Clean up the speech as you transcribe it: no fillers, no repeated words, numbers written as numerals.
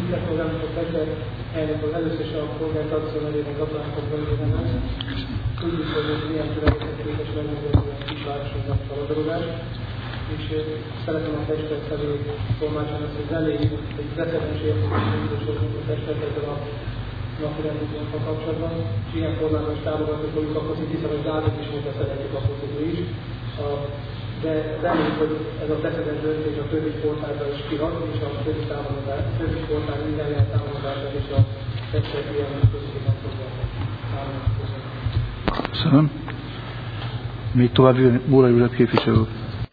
tisztelpolgármester Tester elnök az először is a polgártartozó nevében gratulálok belőle. Tudjuk, hogy milyen türelmeket képes megmondani a kisvárosoknak a labdarúgás. És szeretném a Tester felé tolmácsolni azt, hogy elég egy precedens értékesítésünk a Testert ezzel a napi rendünkkel kapcsolatban. És ilyen formában is támogatjuk fogjuk a focit, hiszen a Dávid is mondta, szeretjük a focit is. De reméljük, hogy ez a precedens döntés a többi sportágra is kihat, és a többi sportár minden ilyen támogatását és a Tester ilyen közösségben fogja támogatni. Köszönöm. Még tovább Móra József képviselő.